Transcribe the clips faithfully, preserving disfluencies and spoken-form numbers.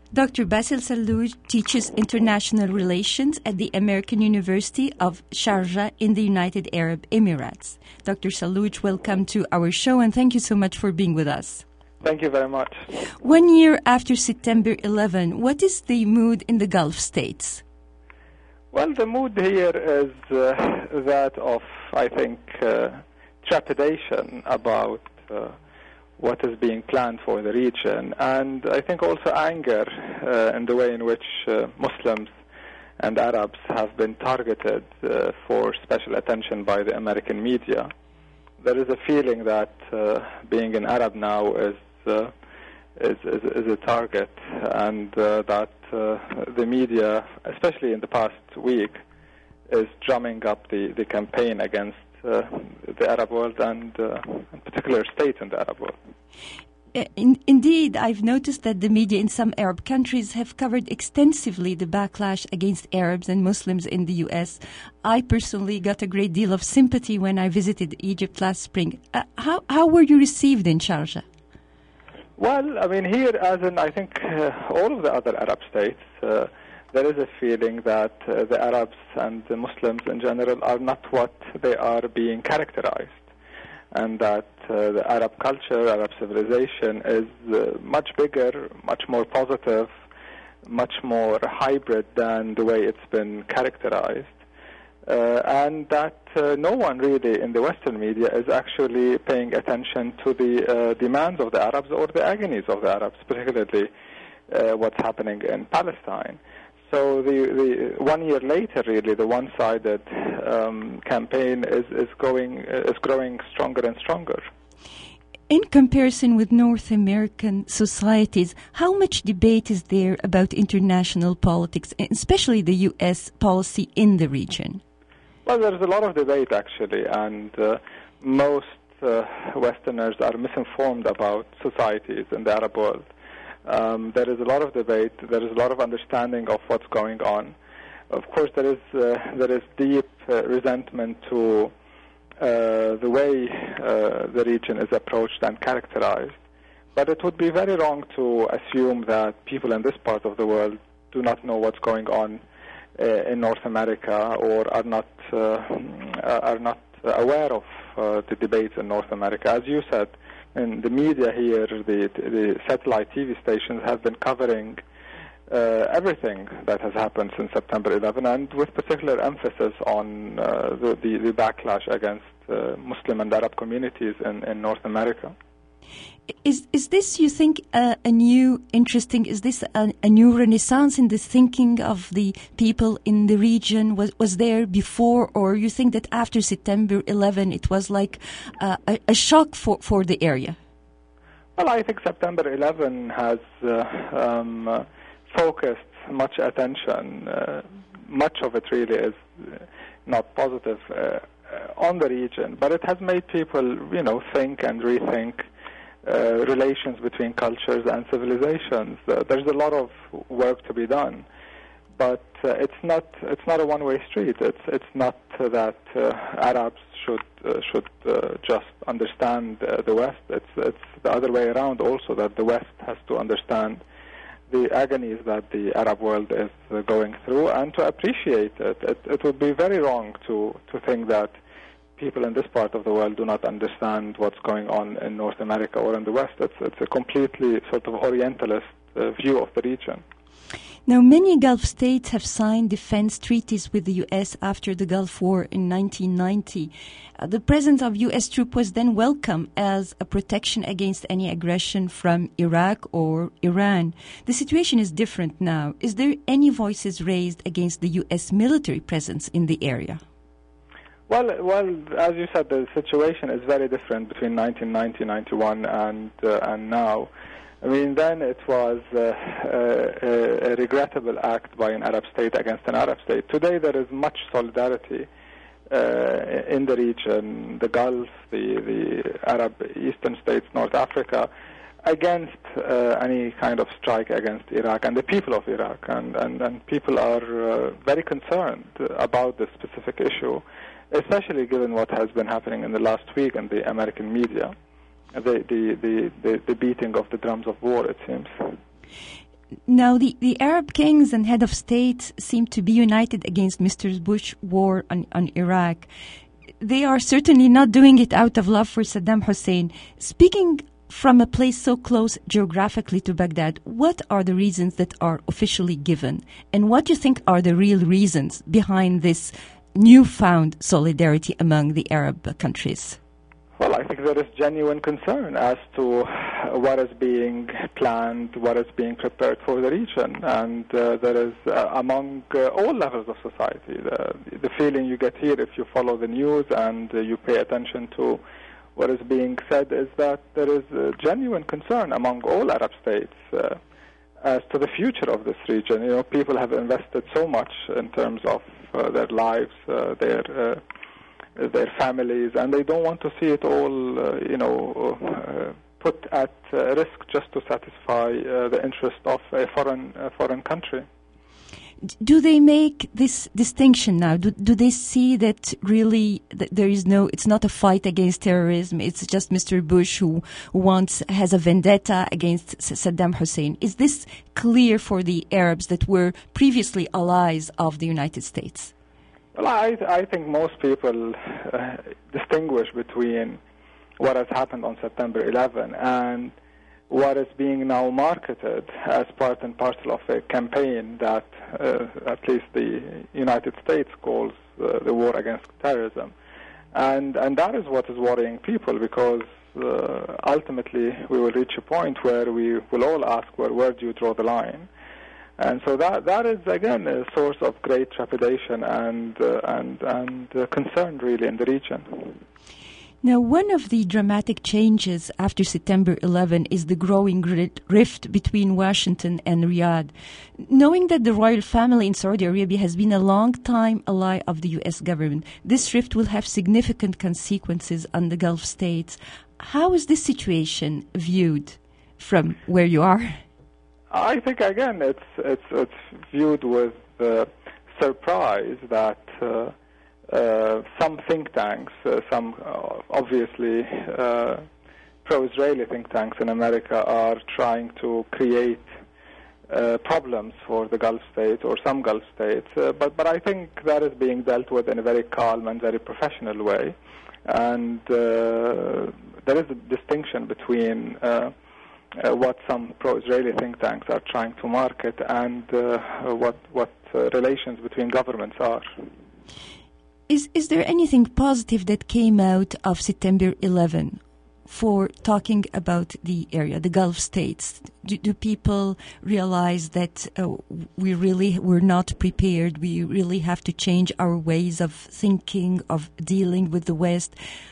Doctor Bassel Sallouj teaches international relations at the American University of Sharjah in the United Arab Emirates. Doctor Sallouj, welcome to our show and thank you so much for being with us. Thank you very much. One year after September eleventh, what is the mood in the Gulf states? Well, the mood here is uh, that of, I think, uh, trepidation about uh, what is being planned for the region, and I think also anger uh, in the way in which uh, Muslims and Arabs have been targeted uh, for special attention by the American media. There is a feeling that uh, being an Arab now is uh, is, is, is a target, and uh, that uh, the media, especially in the past week, is drumming up the, the campaign against uh, the Arab world and uh, in particular states in the Arab world. In, indeed, I've noticed that the media in some Arab countries have covered extensively the backlash against Arabs and Muslims in the U S. I personally got a great deal of sympathy when I visited Egypt last spring. Uh, how, how were you received in Sharjah? Well, I mean, here, as in, I think, uh, all of the other Arab states, uh, there is a feeling that uh, the Arabs and the Muslims in general are not what they are being characterized, and that uh, the Arab culture, Arab civilization is uh, much bigger, much more positive, much more hybrid than the way it's been characterized. Uh, and that uh, no one really in the Western media is actually paying attention to the uh, demands of the Arabs or the agonies of the Arabs, particularly uh, what's happening in Palestine. So the, the one year later, really, the one-sided um, campaign is, is going is growing stronger and stronger. In comparison with North American societies, how much debate is there about international politics, especially the U S policy in the region? Well, there's a lot of debate, actually, and uh, most uh, Westerners are misinformed about societies in the Arab world. Um, there is a lot of debate. There is a lot of understanding of what's going on. Of course, there is uh, there is deep uh, resentment to uh, the way uh, the region is approached and characterized. But it would be very wrong to assume that people in this part of the world do not know what's going on uh, in North America or are not uh, are not aware of uh, the debates in North America. As you said, in the media here, the, the satellite T V stations have been covering uh, everything that has happened since September eleventh, and with particular emphasis on uh, the, the, the backlash against uh, Muslim and Arab communities in, in North America. Is is this, you think, uh, a new, interesting, is this a, a new renaissance in the thinking of the people in the region? Was was there before, or you think that after September eleventh it was like uh, a, a shock for, for the area? Well, I think September eleventh has uh, um, uh, focused much attention. Uh, much of it really is not positive uh, on the region, but it has made people, you know, think and rethink Uh, relations between cultures and civilizations. Uh, there's a lot of work to be done, but uh, it's not it's not a one-way street. It's it's not uh, that uh, Arabs should uh, should uh, just understand uh, the West. It's it's the other way around also, that the West has to understand the agonies that the Arab world is uh, going through and to appreciate it. It, it would be very wrong to to think that people in this part of the world do not understand what's going on in North America or in the West. It's, it's a completely sort of Orientalist uh, view of the region. Now, many Gulf states have signed defense treaties with the U S after the Gulf War in nineteen ninety. Uh, the presence of U S troops was then welcome as a protection against any aggression from Iraq or Iran. The situation is different now. Is there any voices raised against the U S military presence in the area? Well, well, as you said, the situation is very different between nineteen ninety, ninety-one, and uh, and now. I mean, then it was uh, a, a regrettable act by an Arab state against an Arab state. Today, there is much solidarity uh, in the region, the Gulf, the the Arab Eastern states, North Africa, against uh, any kind of strike against Iraq and the people of Iraq, and and, and people are uh, very concerned about this specific issue, especially given what has been happening in the last week in the American media, the, the, the, the, the beating of the drums of war, it seems. Now, the, the Arab kings and head of state seem to be united against Mister Bush war on, on Iraq. They are certainly not doing it out of love for Saddam Hussein. Speaking from a place so close geographically to Baghdad, what are the reasons that are officially given? And what do you think are the real reasons behind this newfound solidarity among the Arab countries? Well, I think there is genuine concern as to what is being planned, what is being prepared for the region, and uh, there is uh, among uh, all levels of society. The, the feeling you get here if you follow the news and uh, you pay attention to what is being said is that there is uh, genuine concern among all Arab states uh, as to the future of this region. You know, people have invested so much in terms of uh, their lives, uh, their uh, their families, and they don't want to see it all, uh, you know, uh, put at uh, risk just to satisfy uh, the interest of a foreign a foreign country. Do they make this distinction now? Do, do they see that really that there is no, it's not a fight against terrorism, it's just Mister Bush who wants, has a vendetta against Saddam Hussein? Is this clear for the Arabs that were previously allies of the United States? Well, I, I think most people uh, distinguish between what has happened on September eleventh and what is being now marketed as part and parcel of a campaign that uh, at least the United States calls uh, the war against terrorism. And, and that is what is worrying people, because uh, ultimately we will reach a point where we will all ask, well, where do you draw the line? And so that that is, again, a source of great trepidation and uh, and and uh, concern, really, in the region. Now, one of the dramatic changes after September eleventh is the growing rift between Washington and Riyadh. Knowing that the royal family in Saudi Arabia has been a long-time ally of the U S government, this rift will have significant consequences on the Gulf states. How is this situation viewed from where you are? I think, again, it's it's it's viewed with uh, surprise that uh, uh, some think tanks, uh, some uh, obviously uh, pro-Israeli think tanks in America, are trying to create uh, problems for the Gulf states or some Gulf states. Uh, but but I think that is being dealt with in a very calm and very professional way, and uh, there is a distinction between Uh, Uh, what some pro-Israeli think tanks are trying to market and uh, what what uh, relations between governments are. Is is there anything positive that came out of September eleventh for talking about the area, the Gulf states? Do, do people realize that uh, we really were not prepared? We really have to change our ways of thinking, of dealing with the West?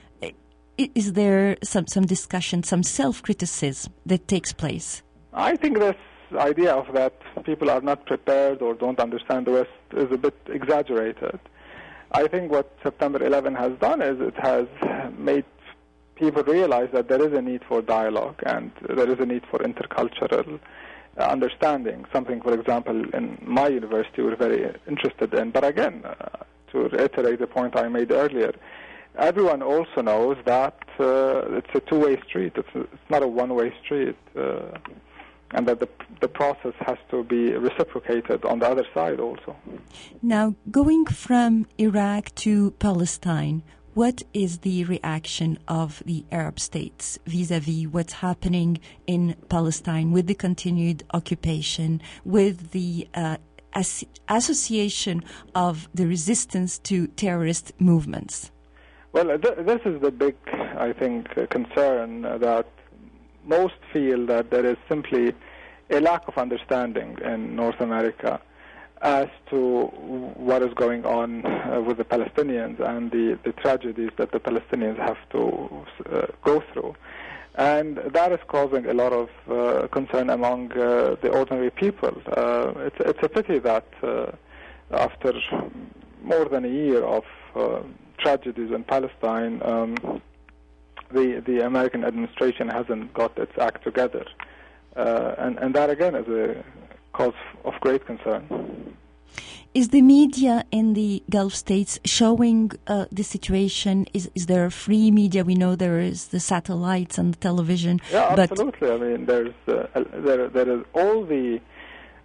Is there some, some discussion, some self-criticism that takes place? I think this idea of that people are not prepared or don't understand the West is a bit exaggerated. I think what September eleventh has done is it has made people realize that there is a need for dialogue and there is a need for intercultural understanding, something, for example, in my university we're very interested in. But again, uh, to reiterate the point I made earlier, everyone also knows that uh, it's a two-way street. It's, it's not a one-way street, uh, and that the the process has to be reciprocated on the other side also. Now, going from Iraq to Palestine, what is the reaction of the Arab states vis-a-vis what's happening in Palestine with the continued occupation, with the uh, as- association of the resistance to terrorist movements? Well, th- this is the big, I think, uh, concern uh, that most feel that there is simply a lack of understanding in North America as to what is going on uh, with the Palestinians and the, the tragedies that the Palestinians have to uh, go through. And that is causing a lot of uh, concern among uh, the ordinary people. Uh, it's, it's a pity that uh, after more than a year of uh, tragedies in Palestine, um, the the American administration hasn't got its act together, uh, and and that again is a cause of great concern. Is the media in the Gulf states showing uh, the situation? Is is there a free media? We know there is the satellites and the television. Yeah, but absolutely. I mean, there's uh, there there is all the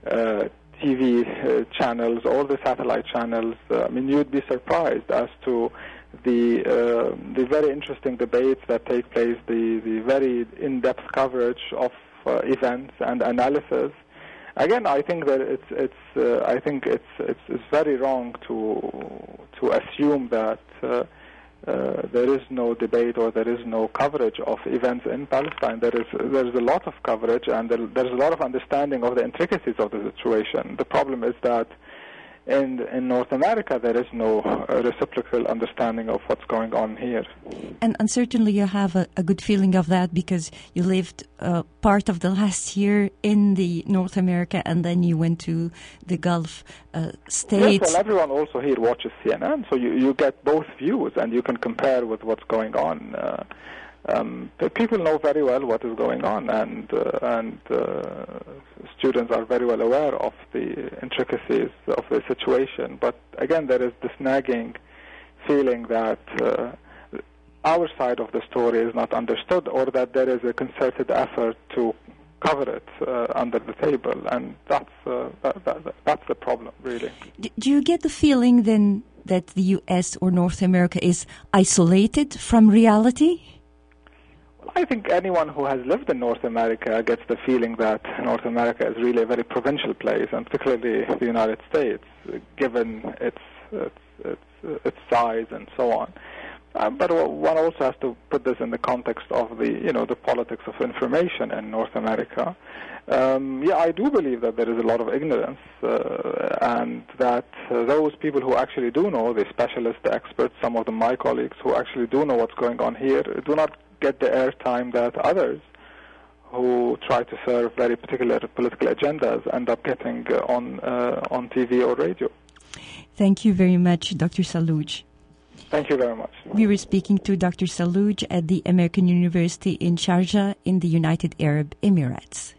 uh, T V uh, channels, all the satellite channels. Uh, I mean, you'd be surprised as to the uh, the very interesting debates that take place, the, the very in-depth coverage of uh, events and analysis. Again, I think that it's it's uh, I think it's, it's it's very wrong to to assume that uh, uh, there is no debate or there is no coverage of events in Palestine. There is there is a lot of coverage, and there, there is a lot of understanding of the intricacies of the situation. The problem is that in in North America there is no uh, reciprocal understanding of what's going on here. And, and certainly you have a, a good feeling of that because you lived uh, part of the last year in the North America and then you went to the Gulf uh, states. Yes, well, everyone also here watches C N N, so you, you get both views and you can compare with what's going on. Uh, um, people know very well what is going on, and uh, and uh, students are very well aware of the intricacies of the situation. But again, there is this nagging feeling that uh, our side of the story is not understood, or that there is a concerted effort to cover it uh, under the table, and that's uh, that, that, that's the problem, really. Do you get the feeling then that the U S or North America is isolated from reality? Well, I think anyone who has lived in North America gets the feeling that North America is really a very provincial place, and particularly the United States, given its its its, its size and so on. Uh, but one also has to put this in the context of the, you know, the politics of information in North America. Um, yeah, I do believe that there is a lot of ignorance, uh, and that uh, those people who actually do know, the specialists, the experts, some of them my colleagues who actually do know what's going on here, do not get the airtime that others who try to serve very particular political agendas end up getting uh, on uh, on T V or radio. Thank you very much, Doctor Salouj. Thank you very much. We were speaking to Doctor Salouj at the American University in Sharjah in the United Arab Emirates.